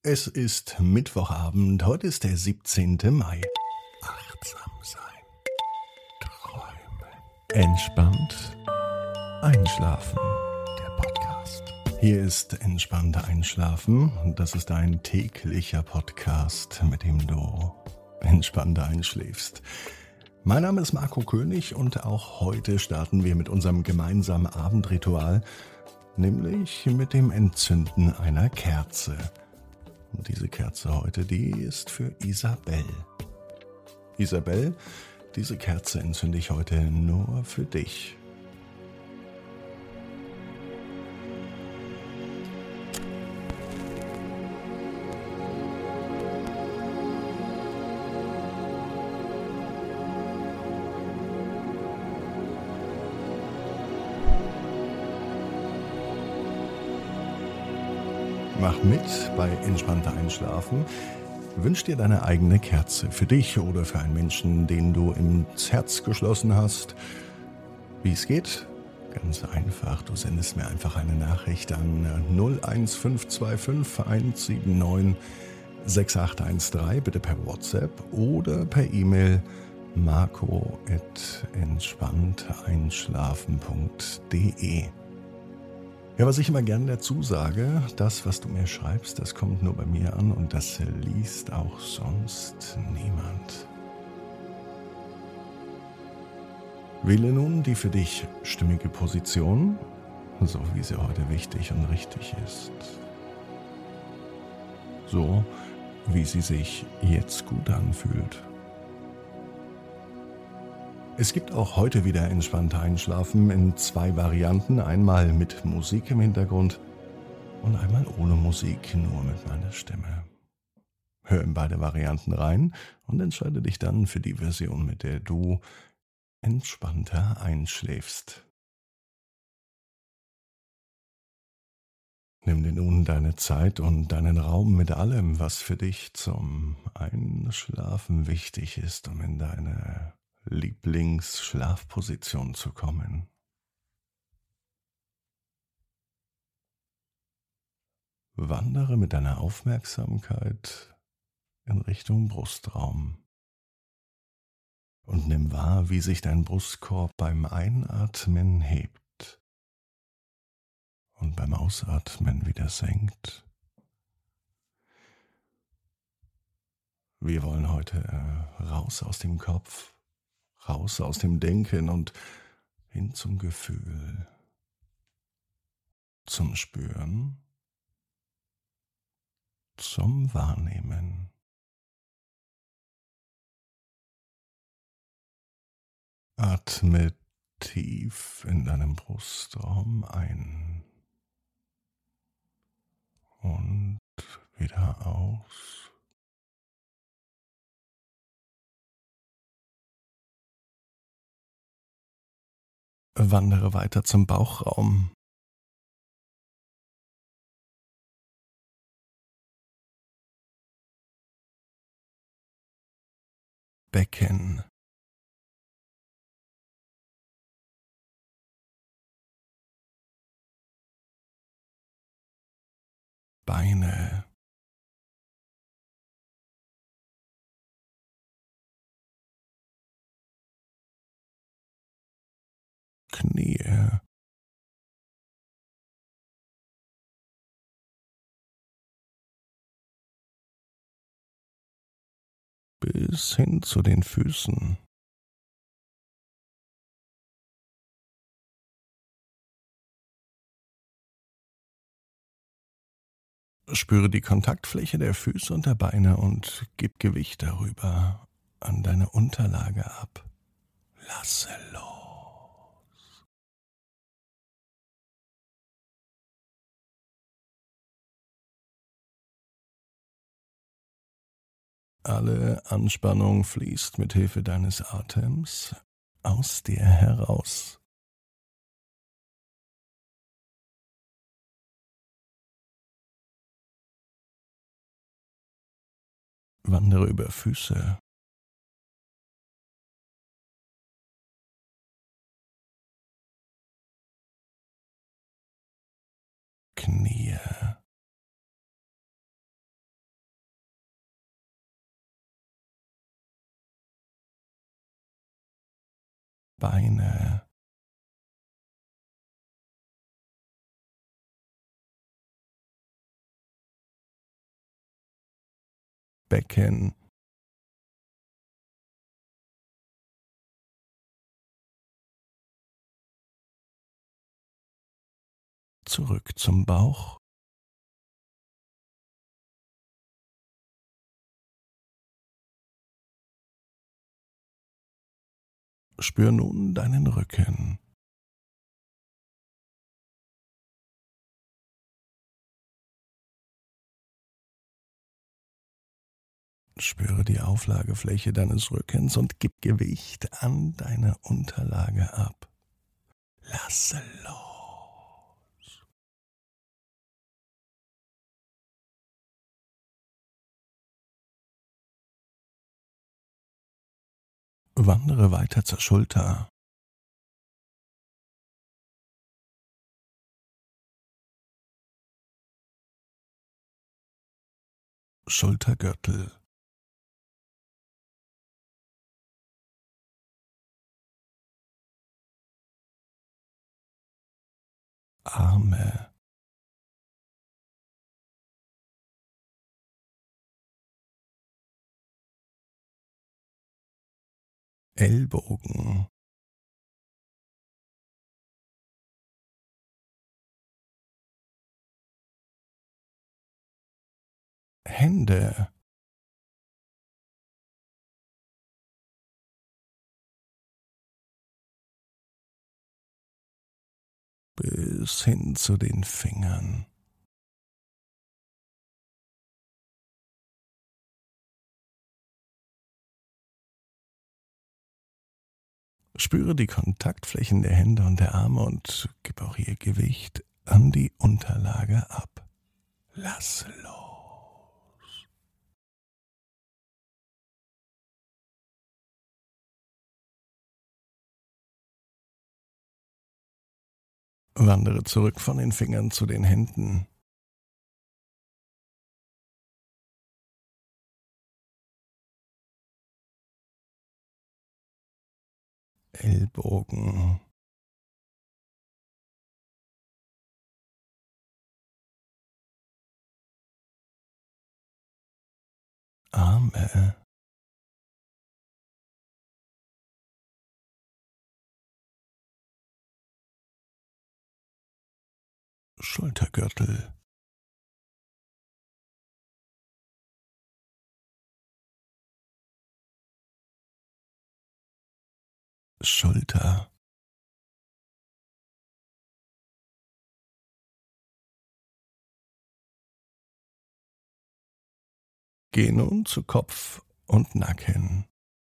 Es ist Mittwochabend, heute ist der 17. Mai. Achtsam sein, träumen, entspannt einschlafen. Der Podcast. Hier ist Entspannt Einschlafen. Das ist ein täglicher Podcast, mit dem du entspannt einschläfst. Mein Name ist Marco König und auch heute starten wir mit unserem gemeinsamen Abendritual, nämlich mit dem Entzünden einer Kerze. Und diese Kerze heute, die ist für Isabel. Isabel, diese Kerze entzünde ich heute nur für dich. Mach mit bei Entspannter Einschlafen. Wünsch dir deine eigene Kerze für dich oder für einen Menschen, den du ins Herz geschlossen hast. Wie es geht? Ganz einfach. Du sendest mir einfach eine Nachricht an 01525 179 6813, bitte per WhatsApp oder per E-Mail marco@entspannteinschlafen.de. Ja, was ich immer gerne dazu sage, das, was du mir schreibst, das kommt nur bei mir an und das liest auch sonst niemand. Wähle nun die für dich stimmige Position, so wie sie heute wichtig und richtig ist. So, wie sie sich jetzt gut anfühlt. Es gibt auch heute wieder entspannter Einschlafen in 2 Varianten. Einmal mit Musik im Hintergrund und einmal ohne Musik, nur mit meiner Stimme. Hör in beide Varianten rein und entscheide dich dann für die Version, mit der du entspannter einschläfst. Nimm dir nun deine Zeit und deinen Raum mit allem, was für dich zum Einschlafen wichtig ist, um in deine Lieblingsschlafposition zu kommen. Wandere mit deiner Aufmerksamkeit in Richtung Brustraum und nimm wahr, wie sich dein Brustkorb beim Einatmen hebt und beim Ausatmen wieder senkt. Wir wollen heute raus aus dem Kopf, raus aus dem Denken und hin zum Gefühl, zum Spüren, zum Wahrnehmen. Atme tief in deinem Brustraum ein und wieder aus. Wandere weiter zum Bauchraum. Becken. Beine. Knie. Bis hin zu den Füßen. Spüre die Kontaktfläche der Füße und der Beine und gib Gewicht darüber an deine Unterlage ab. Lasse los. Alle Anspannung fließt mit Hilfe deines Atems aus dir heraus. Wandere über Füße, Knie, Beine, Becken, zurück zum Bauch, spür nun deinen Rücken, spüre die Auflagefläche deines Rückens und gib Gewicht an deine Unterlage ab. Lasse los. Wandere weiter zur Schulter. Schultergürtel, Arme, Ellbogen, Hände, bis hin zu den Fingern. Spüre die Kontaktflächen der Hände und der Arme und gib auch ihr Gewicht an die Unterlage ab. Lass los. Wandere zurück von den Fingern zu den Händen. Ellbogen, Arme, Schultergürtel, Schulter, geh nun zu Kopf und Nacken.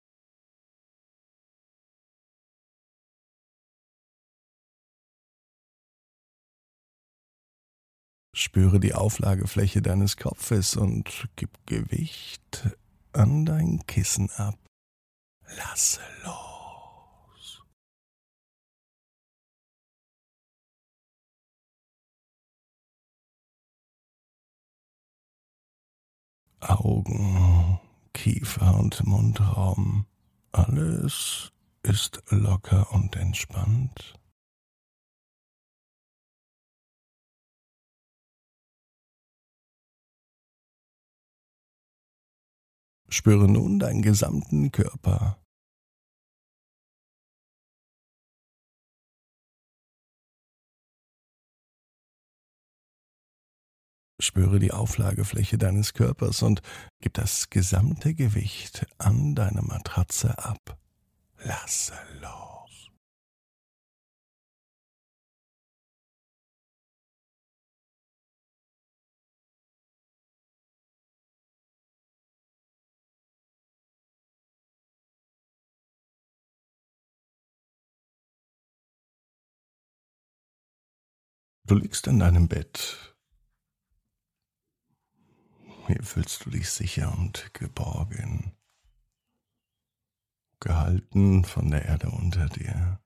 Spüre die Auflagefläche deines Kopfes und gib Gewicht an dein Kissen ab. Lasse los. Augen, Kiefer und Mundraum. Alles ist locker und entspannt. Spüre nun deinen gesamten Körper. Spüre die Auflagefläche deines Körpers und gib das gesamte Gewicht an deine Matratze ab. Lasse los. Du liegst in deinem Bett. Hier fühlst du dich sicher und geborgen, gehalten von der Erde unter dir,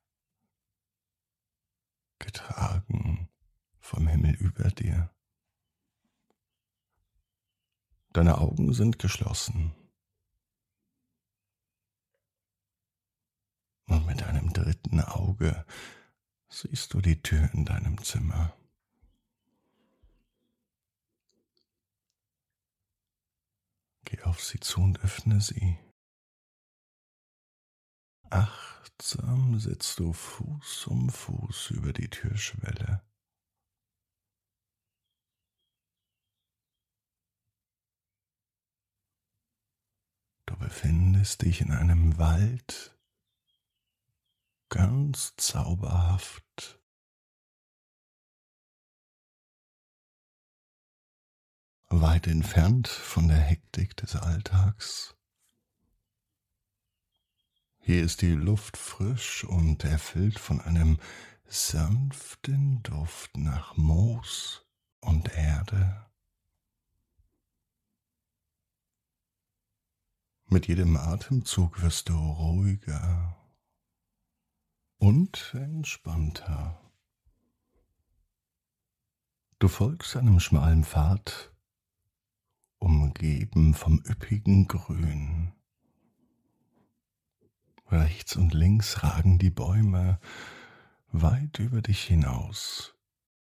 getragen vom Himmel über dir. Deine Augen sind geschlossen. Und mit einem dritten kalten Auge siehst du die Tür in deinem Zimmer. Geh auf sie zu und öffne sie. Achtsam sitzt du Fuß um Fuß über die Türschwelle. Du befindest dich in einem Wald, ganz zauberhaft. Weit entfernt von der Hektik des Alltags. Hier ist die Luft frisch und erfüllt von einem sanften Duft nach Moos und Erde. Mit jedem Atemzug wirst du ruhiger und entspannter. Du folgst einem schmalen Pfad, umgeben vom üppigen Grün. Rechts und links ragen die Bäume weit über dich hinaus.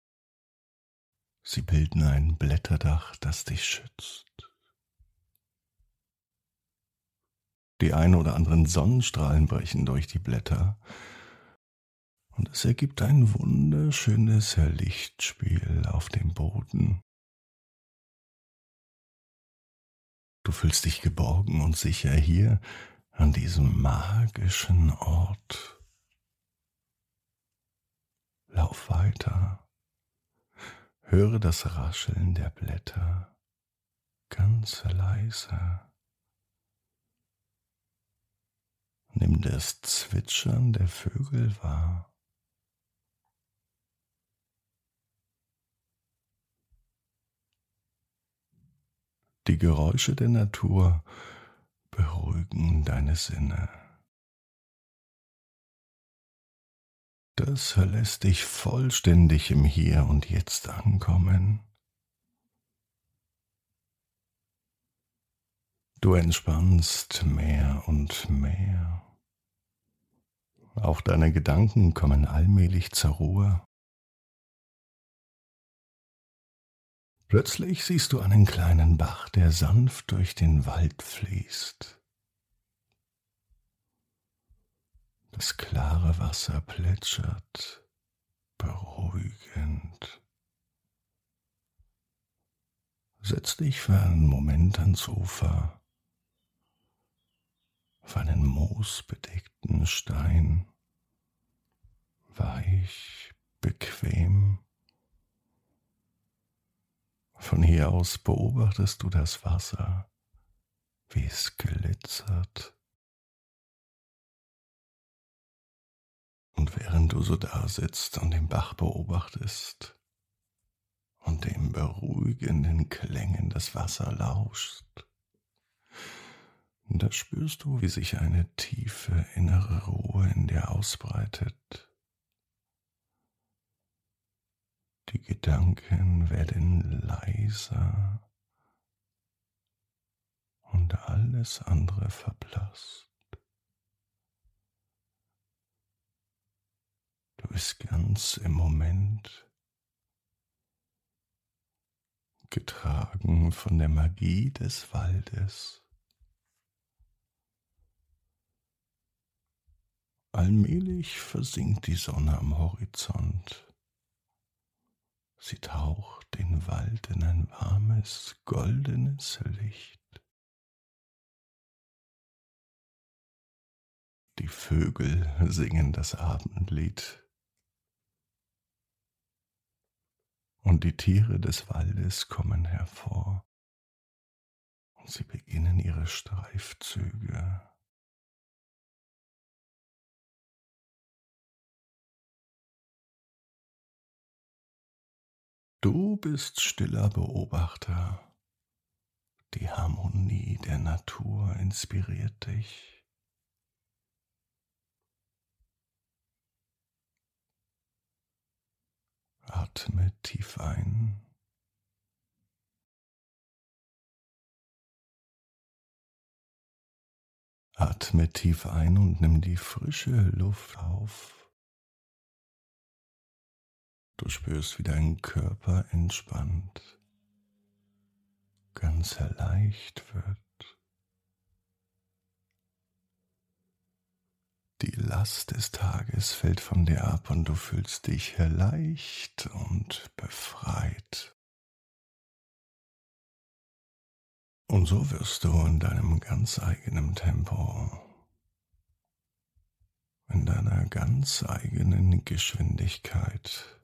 Sie bilden ein Blätterdach, das dich schützt. Die ein oder anderen Sonnenstrahlen brechen durch die Blätter und es ergibt ein wunderschönes Lichtspiel auf dem Boden. Du fühlst dich geborgen und sicher hier an diesem magischen Ort. Lauf weiter, höre das Rascheln der Blätter ganz leise. Nimm das Zwitschern der Vögel wahr. Die Geräusche der Natur beruhigen deine Sinne. Das lässt dich vollständig im Hier und Jetzt ankommen. Du entspannst mehr und mehr. Auch deine Gedanken kommen allmählich zur Ruhe. Plötzlich siehst du einen kleinen Bach, der sanft durch den Wald fließt. Das klare Wasser plätschert, beruhigend. Setz dich für einen Moment ans Ufer, auf einen moosbedeckten Stein, weich, bequem. Von hier aus beobachtest du das Wasser, wie es glitzert. Und während du so da sitzt und den Bach beobachtest und den beruhigenden Klängen des Wassers lauschst, da spürst du, wie sich eine tiefe innere Ruhe in dir ausbreitet. Die Gedanken werden leiser und alles andere verblasst. Du bist ganz im Moment, getragen von der Magie des Waldes. Allmählich versinkt die Sonne am Horizont. Sie taucht den Wald in ein warmes, goldenes Licht. Die Vögel singen das Abendlied. Und die Tiere des Waldes kommen hervor. Und sie beginnen ihre Streifzüge. Du bist stiller Beobachter. Die Harmonie der Natur inspiriert dich. Atme tief ein. Atme tief ein und nimm die frische Luft auf. Du spürst, wie dein Körper entspannt, ganz leicht wird. Die Last des Tages fällt von dir ab und du fühlst dich leicht und befreit. Und so wirst du in deinem ganz eigenen Tempo, in deiner ganz eigenen Geschwindigkeit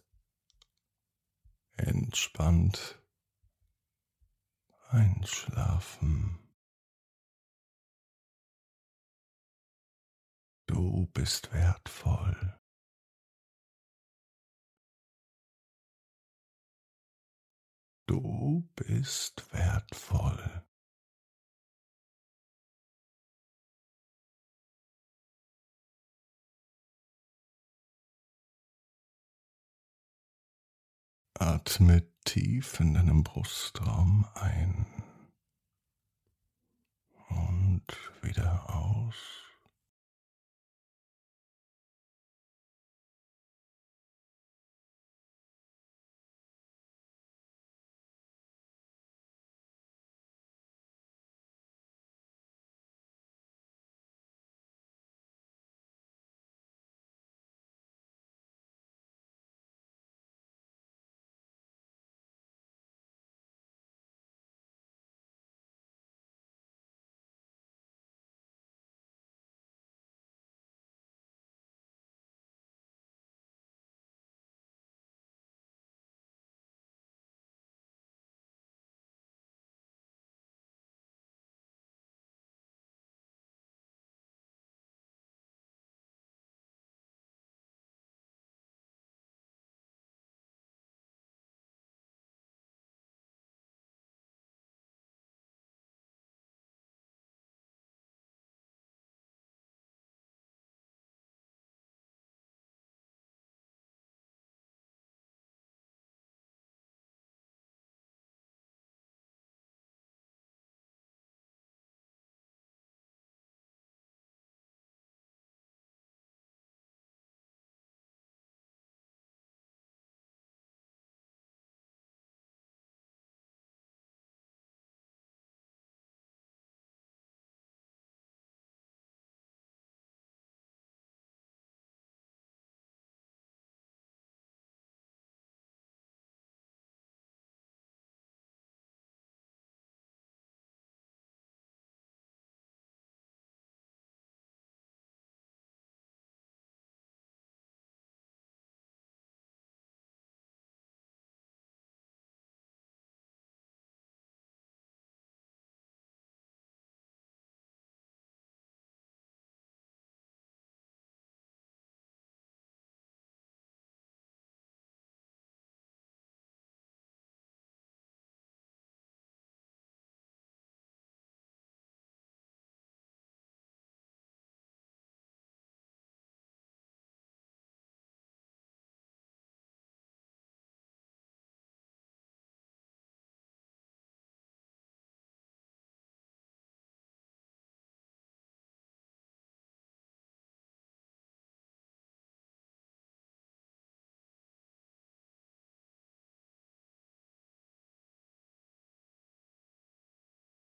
entspannt einschlafen. Du bist wertvoll. Du bist wertvoll. Atme tief in deinem Brustraum ein und wieder aus.